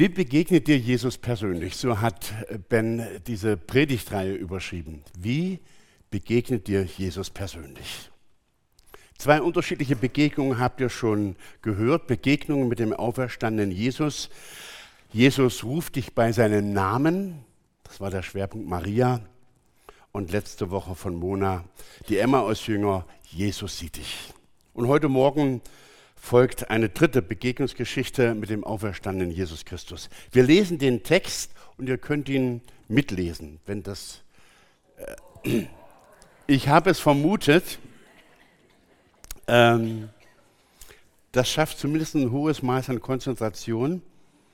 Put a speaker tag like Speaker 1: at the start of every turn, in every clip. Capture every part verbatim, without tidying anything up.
Speaker 1: Wie begegnet dir Jesus persönlich? So hat Ben diese Predigtreihe überschrieben. Wie begegnet dir Jesus persönlich? Zwei unterschiedliche Begegnungen habt ihr schon gehört. Begegnungen mit dem auferstandenen Jesus. Jesus ruft dich bei seinem Namen. Das war der Schwerpunkt Maria. Und letzte Woche von Mona, die Emmaus-Jünger, Jesus sieht dich. Und heute Morgen folgt eine dritte Begegnungsgeschichte mit dem auferstandenen Jesus Christus. Wir lesen den Text und ihr könnt ihn mitlesen, wenn das... Äh, ich habe es vermutet, ähm, das schafft zumindest ein hohes Maß an Konzentration.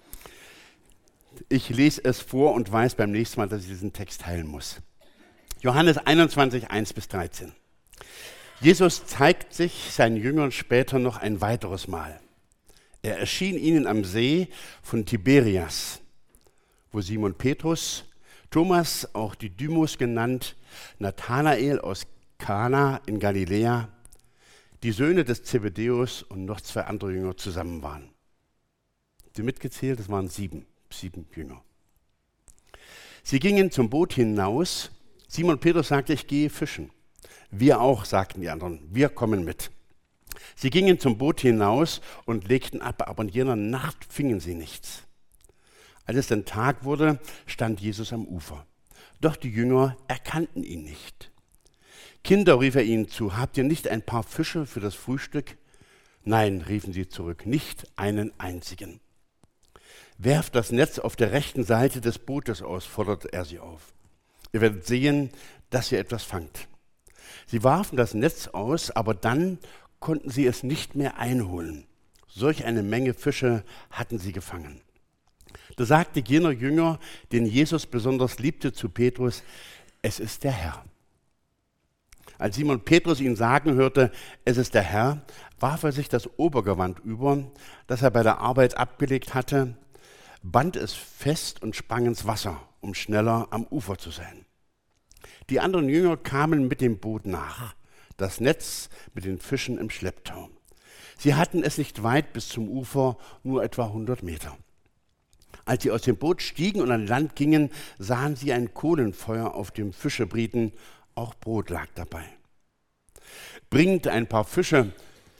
Speaker 1: Ich lese es vor und weiß beim nächsten Mal, dass ich diesen Text teilen muss. Johannes einundzwanzig, eins bis dreizehn. Jesus zeigt sich seinen Jüngern später noch ein weiteres Mal. Er erschien ihnen am See von Tiberias, wo Simon Petrus, Thomas, auch Didymus genannt, Nathanael aus Kana in Galiläa, die Söhne des Zebedäus und noch zwei andere Jünger zusammen waren. Die mitgezählt, es waren sieben, sieben Jünger. Sie gingen zum Boot hinaus. Simon Petrus sagte, ich gehe fischen. Wir auch, sagten die anderen, wir kommen mit. Sie gingen zum Boot hinaus und legten ab, aber in jener Nacht fingen sie nichts. Als es dann Tag wurde, stand Jesus am Ufer. Doch die Jünger erkannten ihn nicht. Kinder, rief er ihnen zu, habt ihr nicht ein paar Fische für das Frühstück? Nein, riefen sie zurück, nicht einen einzigen. Werft das Netz auf der rechten Seite des Bootes aus, forderte er sie auf. Ihr werdet sehen, dass ihr etwas fangt. Sie warfen das Netz aus, aber dann konnten sie es nicht mehr einholen. Solch eine Menge Fische hatten sie gefangen. Da sagte jener Jünger, den Jesus besonders liebte, zu Petrus, es ist der Herr. Als Simon Petrus ihn sagen hörte, es ist der Herr, warf er sich das Obergewand über, das er bei der Arbeit abgelegt hatte, band es fest und sprang ins Wasser, um schneller am Ufer zu sein. Die anderen Jünger kamen mit dem Boot nach, das Netz mit den Fischen im Schlepptau. Sie hatten es nicht weit bis zum Ufer, nur etwa hundert Meter. Als sie aus dem Boot stiegen und an Land gingen, sahen sie ein Kohlenfeuer auf dem Fische brieten, auch Brot lag dabei. Bringt ein paar Fische,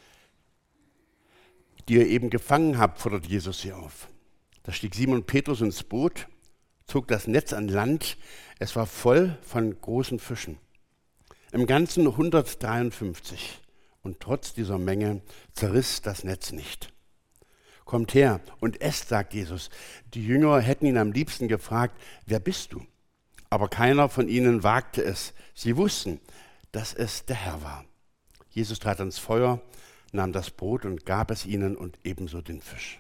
Speaker 1: die ihr eben gefangen habt, fordert Jesus sie auf. Da stieg Simon Petrus ins Boot, zog das Netz an Land. Es war voll von großen Fischen. Im Ganzen hundertdreiundfünfzig. Und trotz dieser Menge zerriss das Netz nicht. Kommt her und esst, sagt Jesus. Die Jünger hätten ihn am liebsten gefragt, wer bist du? Aber keiner von ihnen wagte es. Sie wussten, dass es der Herr war. Jesus trat ans Feuer, nahm das Brot und gab es ihnen und ebenso den Fisch.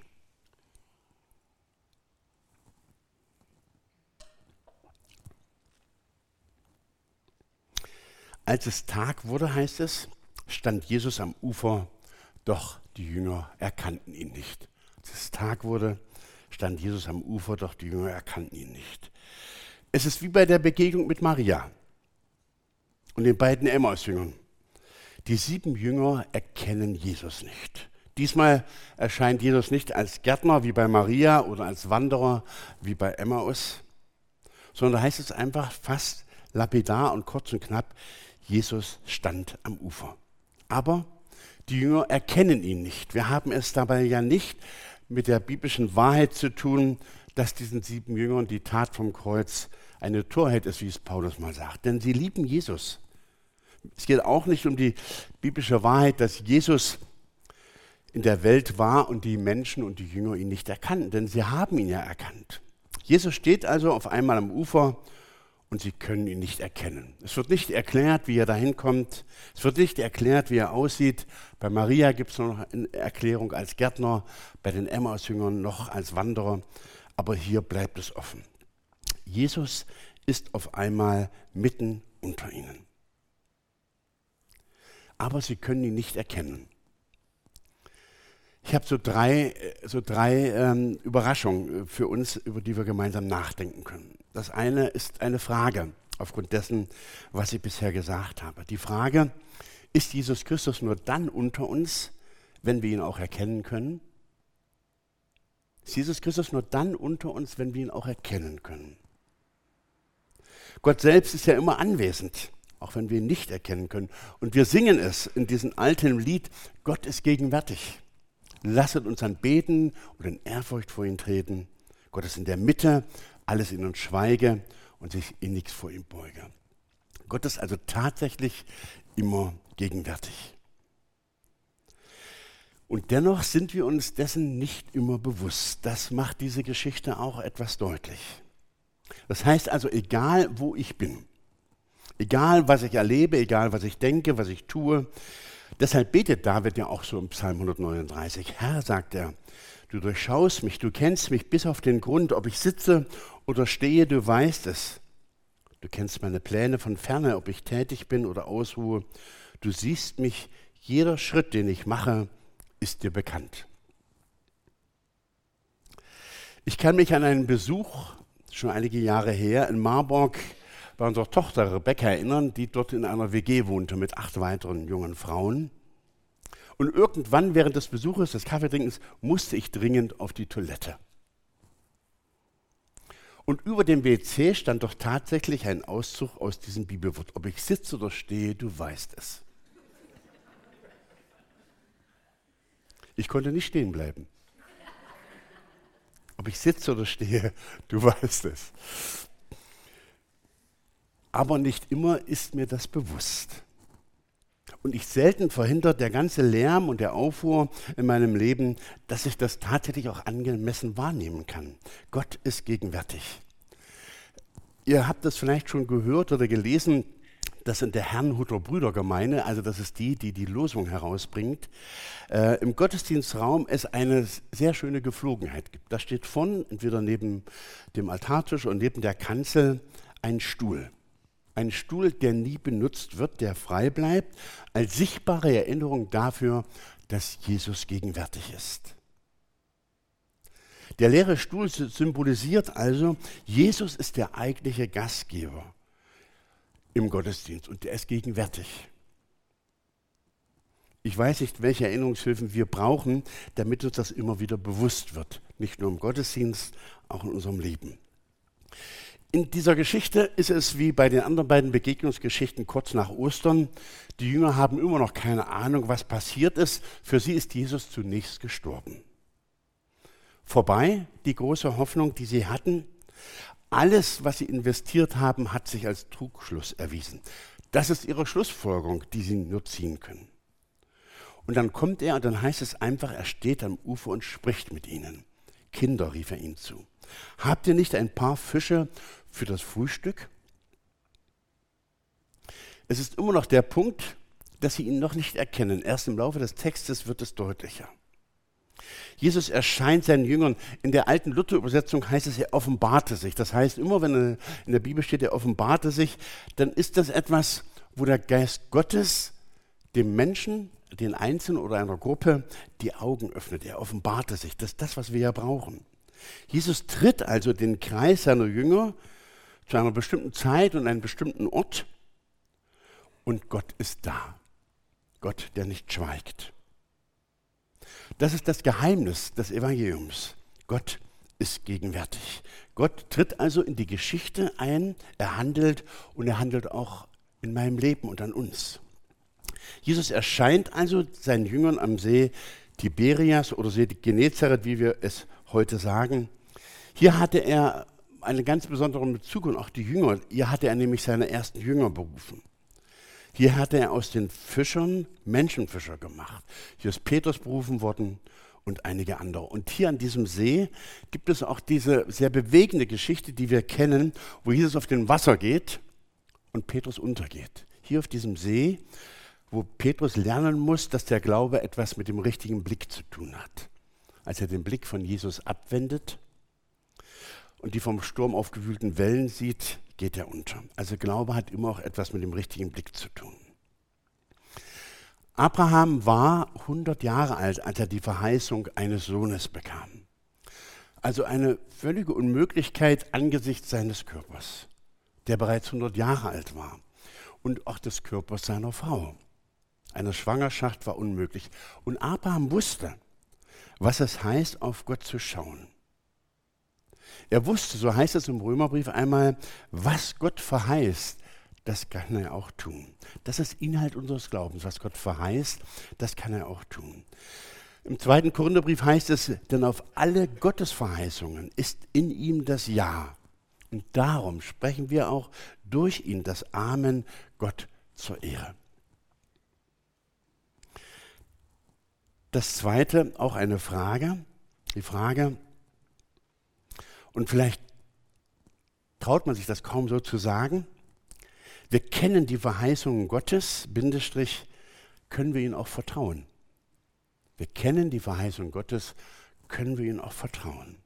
Speaker 1: Als es Tag wurde, heißt es, stand Jesus am Ufer, doch die Jünger erkannten ihn nicht. Als es Tag wurde, stand Jesus am Ufer, doch die Jünger erkannten ihn nicht. Es ist wie bei der Begegnung mit Maria und den beiden Emmaus-Jüngern. Die sieben Jünger erkennen Jesus nicht. Diesmal erscheint Jesus nicht als Gärtner wie bei Maria oder als Wanderer wie bei Emmaus, sondern da heißt es einfach fast lapidar und kurz und knapp, Jesus stand am Ufer. Aber die Jünger erkennen ihn nicht. Wir haben es dabei ja nicht mit der biblischen Wahrheit zu tun, dass diesen sieben Jüngern die Tat vom Kreuz eine Torheit ist, wie es Paulus mal sagt. Denn sie lieben Jesus. Es geht auch nicht um die biblische Wahrheit, dass Jesus in der Welt war und die Menschen und die Jünger ihn nicht erkannten, denn sie haben ihn ja erkannt. Jesus steht also auf einmal am Ufer und sie können ihn nicht erkennen. Es wird nicht erklärt, wie er dahin kommt. Es wird nicht erklärt, wie er aussieht. Bei Maria gibt es noch eine Erklärung als Gärtner, bei den Emmaus-Jüngern noch als Wanderer. Aber hier bleibt es offen. Jesus ist auf einmal mitten unter ihnen. Aber sie können ihn nicht erkennen. Ich habe so drei, so drei ähm, Überraschungen für uns, über die wir gemeinsam nachdenken können. Das eine ist eine Frage, aufgrund dessen, was ich bisher gesagt habe. Die Frage, ist Jesus Christus nur dann unter uns, wenn wir ihn auch erkennen können? ist Jesus Christus nur dann unter uns, wenn wir ihn auch erkennen können. Gott selbst ist ja immer anwesend, auch wenn wir ihn nicht erkennen können. Und wir singen es in diesem alten Lied, Gott ist gegenwärtig. Lasset uns anbeten und in Ehrfurcht vor ihn treten. Gott ist in der Mitte, alles in uns schweige und sich in nichts vor ihm beuge. Gott ist also tatsächlich immer gegenwärtig. Und dennoch sind wir uns dessen nicht immer bewusst. Das macht diese Geschichte auch etwas deutlich. Das heißt also, egal wo ich bin, egal was ich erlebe, egal was ich denke, was ich tue, deshalb betet David ja auch so im Psalm hundertneununddreißig. Herr, sagt er, du durchschaust mich, du kennst mich bis auf den Grund, ob ich sitze oder stehe, du weißt es. Du kennst meine Pläne von ferne, ob ich tätig bin oder ausruhe. Du siehst mich, jeder Schritt, den ich mache, ist dir bekannt. Ich kann mich an einen Besuch, schon einige Jahre her, in Marburg bei unserer Tochter Rebecca erinnern, die dort in einer W G wohnte mit acht weiteren jungen Frauen. Und irgendwann während des Besuches, des Kaffeetrinkens, musste ich dringend auf die Toilette. Und über dem W C stand doch tatsächlich ein Auszug aus diesem Bibelwort. Ob ich sitze oder stehe, du weißt es. Ich konnte nicht stehen bleiben. Ob ich sitze oder stehe, du weißt es. Aber nicht immer ist mir das bewusst. Und ich selten verhindert der ganze Lärm und der Aufruhr in meinem Leben, dass ich das tatsächlich auch angemessen wahrnehmen kann. Gott ist gegenwärtig. Ihr habt das vielleicht schon gehört oder gelesen, dass in der Herrnhuter Brüdergemeinde, also das ist die, die die Losung herausbringt, äh, im Gottesdienstraum es eine sehr schöne Geflogenheit gibt. Da steht vorn, entweder neben dem Altartisch oder neben der Kanzel, ein Stuhl. Ein Stuhl, der nie benutzt wird, der frei bleibt, als sichtbare Erinnerung dafür, dass Jesus gegenwärtig ist. Der leere Stuhl symbolisiert also, Jesus ist der eigentliche Gastgeber im Gottesdienst und der ist gegenwärtig. Ich weiß nicht, welche Erinnerungshilfen wir brauchen, damit uns das immer wieder bewusst wird. Nicht nur im Gottesdienst, auch in unserem Leben. In dieser Geschichte ist es wie bei den anderen beiden Begegnungsgeschichten kurz nach Ostern. Die Jünger haben immer noch keine Ahnung, was passiert ist. Für sie ist Jesus zunächst gestorben. Vorbei die große Hoffnung, die sie hatten. Alles, was sie investiert haben, hat sich als Trugschluss erwiesen. Das ist ihre Schlussfolgerung, die sie nur ziehen können. Und dann kommt er und dann heißt es einfach, er steht am Ufer und spricht mit ihnen. Kinder, rief er ihnen zu. Habt ihr nicht ein paar Fische für das Frühstück? Es ist immer noch der Punkt, dass sie ihn noch nicht erkennen. Erst im Laufe des Textes wird es deutlicher. Jesus erscheint seinen Jüngern. In der alten Luther-Übersetzung heißt es, er offenbarte sich. Das heißt, immer wenn in der Bibel steht, er offenbarte sich, dann ist das etwas, wo der Geist Gottes dem Menschen, den Einzelnen oder einer Gruppe, die Augen öffnet. Er offenbarte sich. Das ist das, was wir ja brauchen. Jesus tritt also den Kreis seiner Jünger zu einer bestimmten Zeit und einem bestimmten Ort und Gott ist da. Gott, der nicht schweigt. Das ist das Geheimnis des Evangeliums. Gott ist gegenwärtig. Gott tritt also in die Geschichte ein, er handelt und er handelt auch in meinem Leben und an uns. Jesus erscheint also seinen Jüngern am See Tiberias oder See Genezareth, wie wir es heute sagen. Hier hatte er einen ganz besonderen Bezug und auch die Jünger. Hier hatte er nämlich seine ersten Jünger berufen. Hier hatte er aus den Fischern Menschenfischer gemacht. Hier ist Petrus berufen worden und einige andere. Und hier an diesem See gibt es auch diese sehr bewegende Geschichte, die wir kennen, wo Jesus auf dem Wasser geht und Petrus untergeht. Hier auf diesem See, wo Petrus lernen muss, dass der Glaube etwas mit dem richtigen Blick zu tun hat. Als er den Blick von Jesus abwendet und die vom Sturm aufgewühlten Wellen sieht, geht er unter. Also Glaube hat immer auch etwas mit dem richtigen Blick zu tun. Abraham war hundert Jahre alt, als er die Verheißung eines Sohnes bekam. Also eine völlige Unmöglichkeit angesichts seines Körpers, der bereits hundert Jahre alt war. Und auch des Körpers seiner Frau. Eine Schwangerschaft war unmöglich. Und Abraham wusste, was es heißt, auf Gott zu schauen. Er wusste, so heißt es im Römerbrief einmal, was Gott verheißt, das kann er auch tun. Das ist Inhalt unseres Glaubens. Was Gott verheißt, das kann er auch tun. Im zweiten Korintherbrief heißt es, denn auf alle Gottesverheißungen ist in ihm das Ja. Und darum sprechen wir auch durch ihn das Amen Gott zur Ehre. Das zweite, auch eine Frage, die Frage, und vielleicht traut man sich das kaum so zu sagen, wir kennen die Verheißungen Gottes, Bindestrich, können wir ihnen auch vertrauen. Wir kennen die Verheißung Gottes, können wir ihnen auch vertrauen.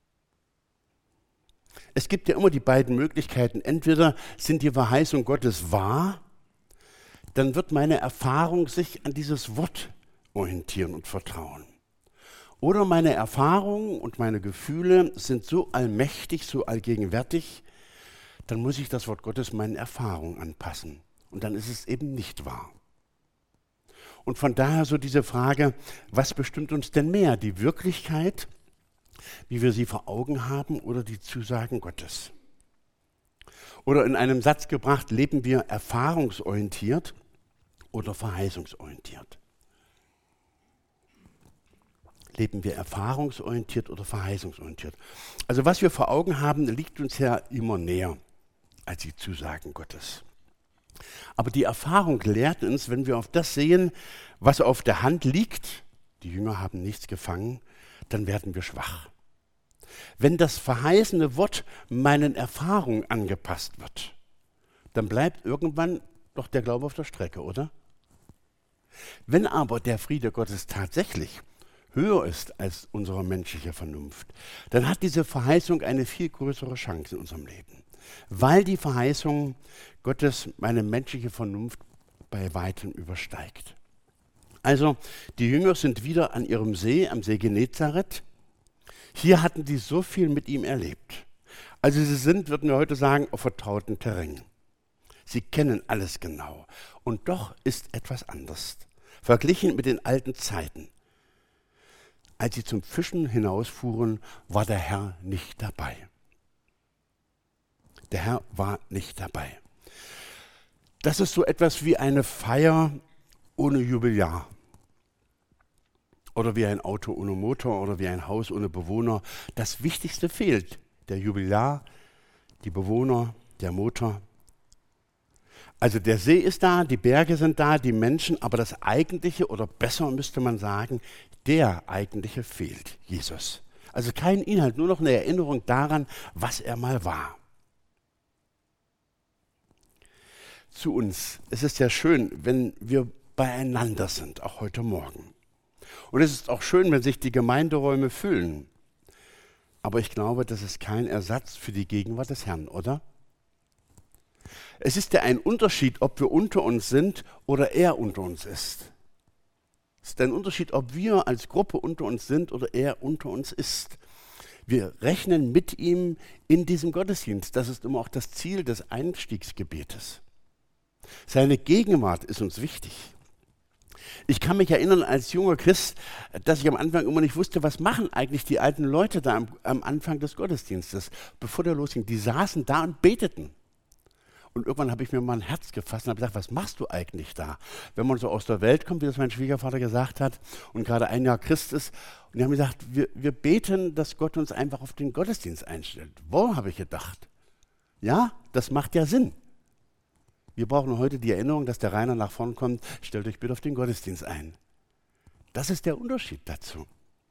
Speaker 1: Es gibt ja immer die beiden Möglichkeiten. Entweder sind die Verheißungen Gottes wahr, dann wird meine Erfahrung sich an dieses Wort orientieren und vertrauen. Oder meine Erfahrungen und meine Gefühle sind so allmächtig, so allgegenwärtig, dann muss ich das Wort Gottes meinen Erfahrungen anpassen. Und dann ist es eben nicht wahr. Und von daher so diese Frage, was bestimmt uns denn mehr? Die Wirklichkeit, wie wir sie vor Augen haben, oder die Zusagen Gottes? Oder in einem Satz gebracht, leben wir erfahrungsorientiert oder verheißungsorientiert? Leben wir erfahrungsorientiert oder verheißungsorientiert? Also was wir vor Augen haben, liegt uns ja immer näher als die Zusagen Gottes. Aber die Erfahrung lehrt uns, wenn wir auf das sehen, was auf der Hand liegt, die Jünger haben nichts gefangen, dann werden wir schwach. Wenn das verheißene Wort meinen Erfahrungen angepasst wird, dann bleibt irgendwann doch der Glaube auf der Strecke, oder? Wenn aber der Friede Gottes tatsächlich höher ist als unsere menschliche Vernunft, dann hat diese Verheißung eine viel größere Chance in unserem Leben, weil die Verheißung Gottes meine menschliche Vernunft bei weitem übersteigt. Also die Jünger sind wieder an ihrem See, am See Genezareth. Hier hatten sie so viel mit ihm erlebt. Also sie sind, würden wir heute sagen, auf vertrautem Terrain. Sie kennen alles genau. Und doch ist etwas anders. Verglichen mit den alten Zeiten. Als sie zum Fischen hinausfuhren, war der Herr nicht dabei. Der Herr war nicht dabei. Das ist so etwas wie eine Feier ohne Jubilar. Oder wie ein Auto ohne Motor oder wie ein Haus ohne Bewohner. Das Wichtigste fehlt. Der Jubilar, die Bewohner, der Motor. Also der See ist da, die Berge sind da, die Menschen, aber das Eigentliche, oder besser müsste man sagen, der Eigentliche fehlt, Jesus. Also kein Inhalt, nur noch eine Erinnerung daran, was er mal war. Zu uns. Es ist ja schön, wenn wir beieinander sind, auch heute Morgen. Und es ist auch schön, wenn sich die Gemeinderäume füllen. Aber ich glaube, das ist kein Ersatz für die Gegenwart des Herrn, oder? Es ist ja ein Unterschied, ob wir unter uns sind oder er unter uns ist. Es ist ein Unterschied, ob wir als Gruppe unter uns sind oder er unter uns ist. Wir rechnen mit ihm in diesem Gottesdienst. Das ist immer auch das Ziel des Einstiegsgebetes. Seine Gegenwart ist uns wichtig. Ich kann mich erinnern als junger Christ, dass ich am Anfang immer nicht wusste, was machen eigentlich die alten Leute da am, am Anfang des Gottesdienstes, bevor der losging. Die saßen da und beteten. Und irgendwann habe ich mir mal ein Herz gefasst und habe gesagt, was machst du eigentlich da? Wenn man so aus der Welt kommt, wie das mein Schwiegervater gesagt hat, und gerade ein Jahr Christ ist, und die haben gesagt, wir, wir beten, dass Gott uns einfach auf den Gottesdienst einstellt. Wo, habe ich gedacht. Ja, das macht ja Sinn. Wir brauchen heute die Erinnerung, dass der Rainer nach vorn kommt, stellt euch bitte auf den Gottesdienst ein. Das ist der Unterschied dazu.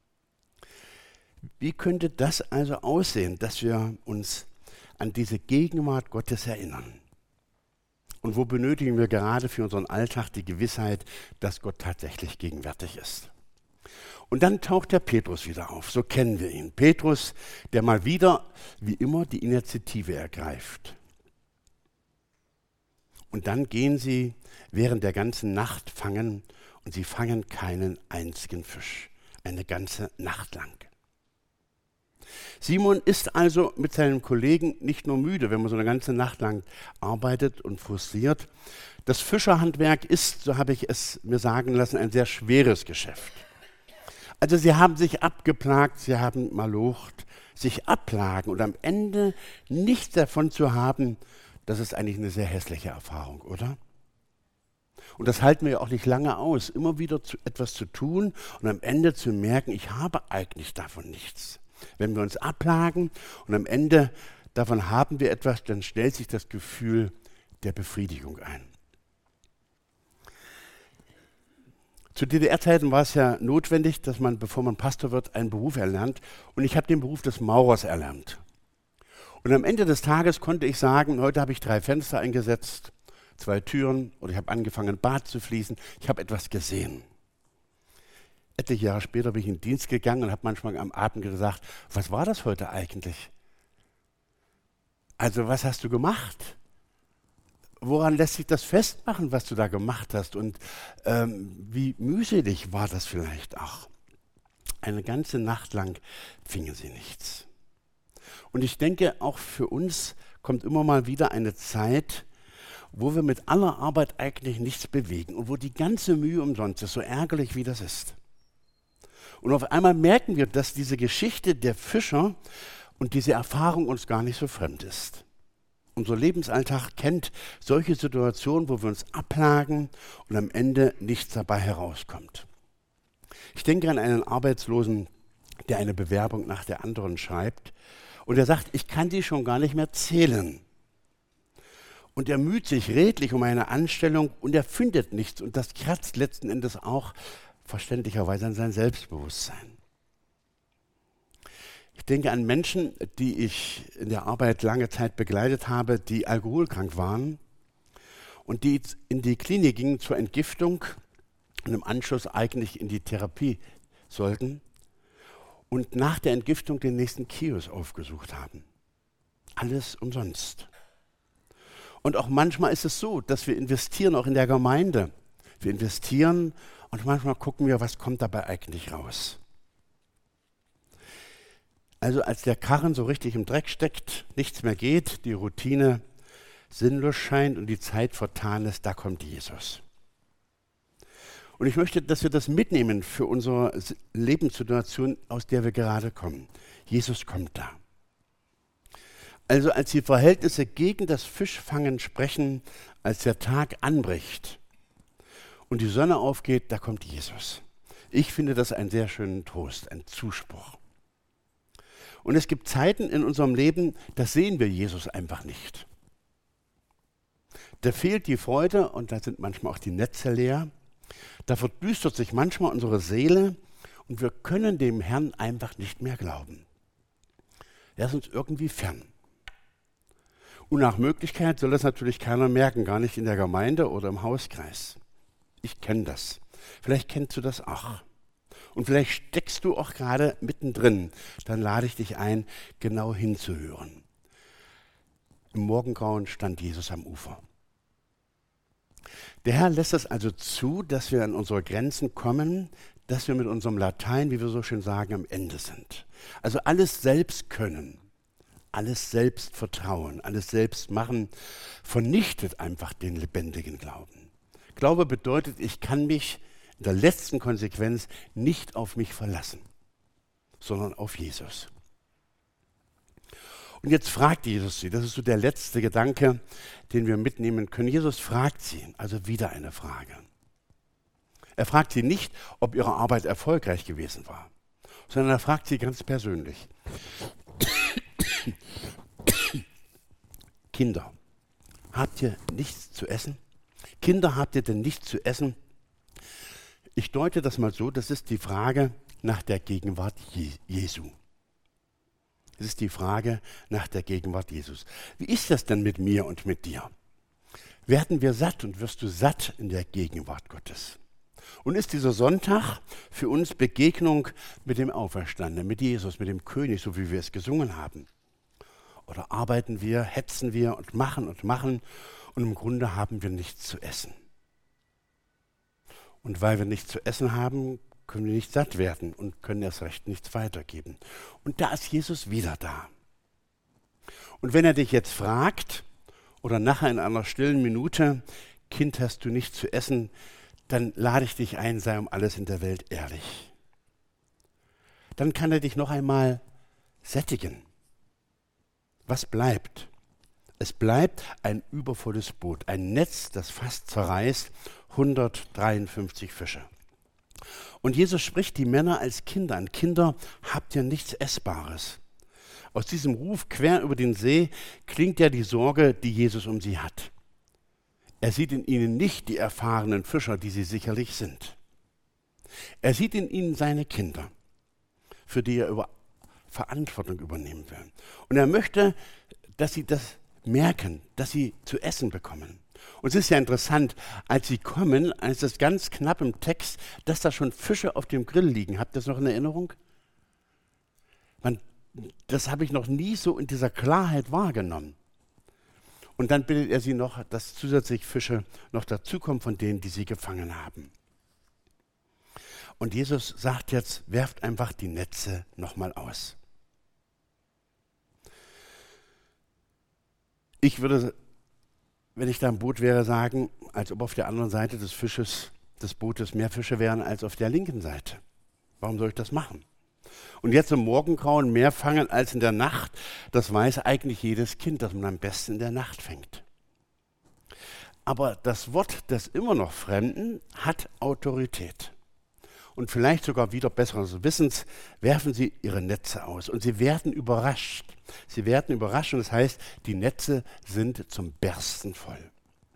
Speaker 1: Wie könnte das also aussehen, dass wir uns an diese Gegenwart Gottes erinnern? Und wo benötigen wir gerade für unseren Alltag die Gewissheit, dass Gott tatsächlich gegenwärtig ist? Und dann taucht der Petrus wieder auf, so kennen wir ihn. Petrus, der mal wieder, wie immer, die Initiative ergreift. Und dann gehen sie während der ganzen Nacht fangen und sie fangen keinen einzigen Fisch. Eine ganze Nacht lang. Simon ist also mit seinem Kollegen nicht nur müde, wenn man so eine ganze Nacht lang arbeitet und frustriert. Das Fischerhandwerk ist, so habe ich es mir sagen lassen, ein sehr schweres Geschäft. Also sie haben sich abgeplagt, sie haben malocht, sich abplagen und am Ende nichts davon zu haben, das ist eigentlich eine sehr hässliche Erfahrung, oder? Und das halten wir ja auch nicht lange aus, immer wieder zu, etwas zu tun und am Ende zu merken, ich habe eigentlich davon nichts. Wenn wir uns abplagen und am Ende davon haben wir etwas, dann stellt sich das Gefühl der Befriedigung ein. Zu D D R-Zeiten war es ja notwendig, dass man, bevor man Pastor wird, einen Beruf erlernt. Und ich habe den Beruf des Maurers erlernt. Und am Ende des Tages konnte ich sagen, heute habe ich drei Fenster eingesetzt, zwei Türen, oder ich habe angefangen, Bad zu fließen. Ich habe etwas gesehen. Etliche Jahre später bin ich in den Dienst gegangen und habe manchmal am Abend gesagt, was war das heute eigentlich? Also was hast du gemacht? Woran lässt sich das festmachen, was du da gemacht hast? Und ähm, wie mühselig war das vielleicht auch? Eine ganze Nacht lang fingen sie nichts. Und ich denke, auch für uns kommt immer mal wieder eine Zeit, wo wir mit aller Arbeit eigentlich nichts bewegen und wo die ganze Mühe umsonst ist, so ärgerlich wie das ist. Und auf einmal merken wir, dass diese Geschichte der Fischer und diese Erfahrung uns gar nicht so fremd ist. Unser Lebensalltag kennt solche Situationen, wo wir uns abplagen und am Ende nichts dabei herauskommt. Ich denke an einen Arbeitslosen, der eine Bewerbung nach der anderen schreibt und er sagt, ich kann die schon gar nicht mehr zählen. Und er müht sich redlich um eine Anstellung und er findet nichts und das kratzt letzten Endes auch verständlicherweise an sein Selbstbewusstsein. Ich denke an Menschen, die ich in der Arbeit lange Zeit begleitet habe, die alkoholkrank waren und die in die Klinik gingen zur Entgiftung und im Anschluss eigentlich in die Therapie sollten und nach der Entgiftung den nächsten Kiosk aufgesucht haben. Alles umsonst. Und auch manchmal ist es so, dass wir investieren, auch in der Gemeinde. Wir investieren und manchmal gucken wir, was kommt dabei eigentlich raus. Also als der Karren so richtig im Dreck steckt, nichts mehr geht, die Routine sinnlos scheint und die Zeit vertan ist, da kommt Jesus. Und ich möchte, dass wir das mitnehmen für unsere Lebenssituation, aus der wir gerade kommen. Jesus kommt da. Also als die Verhältnisse gegen das Fischfangen sprechen, als der Tag anbricht und die Sonne aufgeht, da kommt Jesus. Ich finde das einen sehr schönen Trost, ein Zuspruch. Und es gibt Zeiten in unserem Leben, da sehen wir Jesus einfach nicht. Da fehlt die Freude und da sind manchmal auch die Netze leer. Da verdüstert sich manchmal unsere Seele und wir können dem Herrn einfach nicht mehr glauben. Er ist uns irgendwie fern. Und nach Möglichkeit soll das natürlich keiner merken, gar nicht in der Gemeinde oder im Hauskreis. Ich kenne das. Vielleicht kennst du das auch. Und vielleicht steckst du auch gerade mittendrin. Dann lade ich dich ein, genau hinzuhören. Im Morgengrauen stand Jesus am Ufer. Der Herr lässt es also zu, dass wir an unsere Grenzen kommen, dass wir mit unserem Latein, wie wir so schön sagen, am Ende sind. Also alles selbst können, alles selbst vertrauen, alles selbst machen, vernichtet einfach den lebendigen Glauben. Glaube bedeutet, ich kann mich in der letzten Konsequenz nicht auf mich verlassen, sondern auf Jesus. Und jetzt fragt Jesus sie, das ist so der letzte Gedanke, den wir mitnehmen können. Jesus fragt sie, also wieder eine Frage. Er fragt sie nicht, ob ihre Arbeit erfolgreich gewesen war, sondern er fragt sie ganz persönlich. Kinder, habt ihr nichts zu essen? Kinder, habt ihr denn nichts zu essen? Ich deute das mal so, das ist die Frage nach der Gegenwart Je- Jesu. Das ist die Frage nach der Gegenwart Jesus. Wie ist das denn mit mir und mit dir? Werden wir satt und wirst du satt in der Gegenwart Gottes? Und ist dieser Sonntag für uns Begegnung mit dem Auferstandenen, mit Jesus, mit dem König, so wie wir es gesungen haben? Oder arbeiten wir, hetzen wir und machen und machen und im Grunde haben wir nichts zu essen? Und weil wir nichts zu essen haben, können wir nicht satt werden und können erst recht nichts weitergeben. Und da ist Jesus wieder da. Und wenn er dich jetzt fragt, oder nachher in einer stillen Minute, Kind, hast du nichts zu essen, dann lade ich dich ein, sei um alles in der Welt ehrlich. dann kann er dich noch einmal sättigen. Was bleibt? Es bleibt ein übervolles Boot, ein Netz, das fast zerreißt, hundertdreiundfünfzig Fische. Und Jesus spricht die Männer als Kinder an. Kinder, habt ihr nichts Essbares? Aus diesem Ruf quer über den See klingt ja die Sorge, die Jesus um sie hat. Er sieht in ihnen nicht die erfahrenen Fischer, die sie sicherlich sind. Er sieht in ihnen seine Kinder, für die er über Verantwortung übernehmen will. Und er möchte, dass sie das merken, dass sie zu essen bekommen. Und es ist ja interessant, als sie kommen, als das ganz knapp im Text, dass da schon Fische auf dem Grill liegen. Habt ihr das noch in Erinnerung? Man, das habe ich noch nie so in dieser Klarheit wahrgenommen. Und dann bittet er sie noch, dass zusätzlich Fische noch dazukommen von denen, die sie gefangen haben. Und Jesus sagt jetzt, werft einfach die Netze nochmal aus. Ich würde, wenn ich da im Boot wäre, sagen, als ob auf der anderen Seite des Fisches, des Bootes mehr Fische wären als auf der linken Seite. Warum soll ich das machen? Und jetzt im Morgengrauen mehr fangen als in der Nacht, das weiß eigentlich jedes Kind, dass man am besten in der Nacht fängt. Aber das Wort des immer noch Fremden hat Autorität. Und vielleicht sogar wieder besseren Wissens werfen sie ihre Netze aus. Und sie werden überrascht. Sie werden überrascht und das heißt, die Netze sind zum Bersten voll.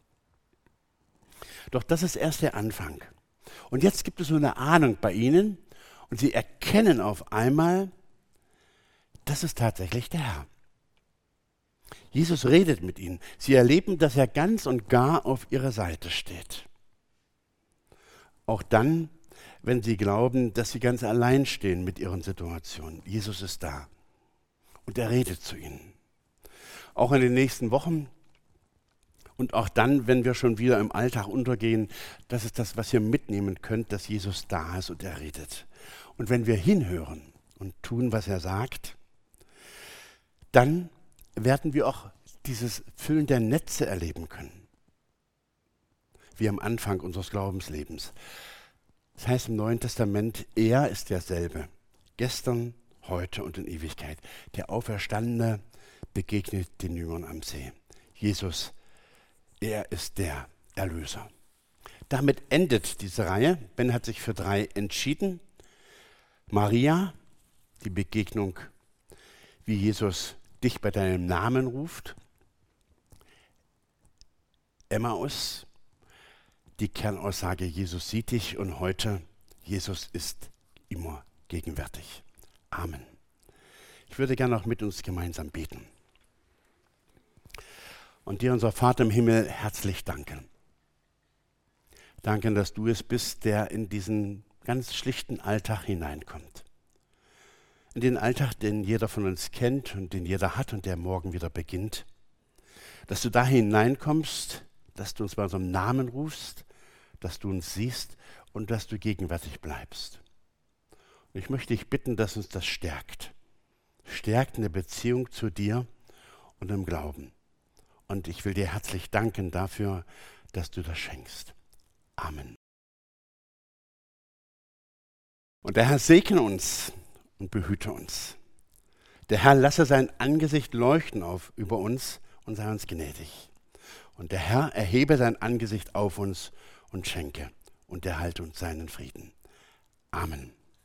Speaker 1: Doch das ist erst der Anfang. Und jetzt gibt es so eine Ahnung bei ihnen und sie erkennen auf einmal, das ist tatsächlich der Herr. Jesus redet mit ihnen. Sie erleben, dass er ganz und gar auf ihrer Seite steht. Auch dann, wenn sie glauben, dass sie ganz allein stehen mit ihren Situationen. Jesus ist da und er redet zu ihnen. Auch in den nächsten Wochen und auch dann, wenn wir schon wieder im Alltag untergehen, das ist das, was ihr mitnehmen könnt, dass Jesus da ist und er redet. Und wenn wir hinhören und tun, was er sagt, dann werden wir auch dieses Füllen der Netze erleben können. Wie am Anfang unseres Glaubenslebens. Das heißt im Neuen Testament, er ist derselbe. Gestern, heute und in Ewigkeit. Der Auferstandene begegnet den Jüngern am See. Jesus, er ist der Erlöser. Damit endet diese Reihe. Ben hat sich für drei entschieden. Maria, die Begegnung, wie Jesus dich bei deinem Namen ruft. Emmaus, die Kernaussage, Jesus sieht dich und heute, Jesus ist immer gegenwärtig. Amen. Ich würde gerne auch mit uns gemeinsam beten. Und dir, unser Vater im Himmel, herzlich danken. Danke, dass du es bist, der in diesen ganz schlichten Alltag hineinkommt. In den Alltag, den jeder von uns kennt und den jeder hat und der morgen wieder beginnt. Dass du da hineinkommst, dass du uns bei unserem Namen rufst, dass du uns siehst und dass du gegenwärtig bleibst. Und ich möchte dich bitten, dass uns das stärkt. Stärkt in der Beziehung zu dir und im Glauben. Und ich will dir herzlich danken dafür, dass du das schenkst. Amen. Und der Herr segne uns und behüte uns. Der Herr lasse sein Angesicht leuchten auf über uns und sei uns gnädig. Und der Herr erhebe sein Angesicht auf uns und schenke und erhalte uns seinen Frieden. Amen.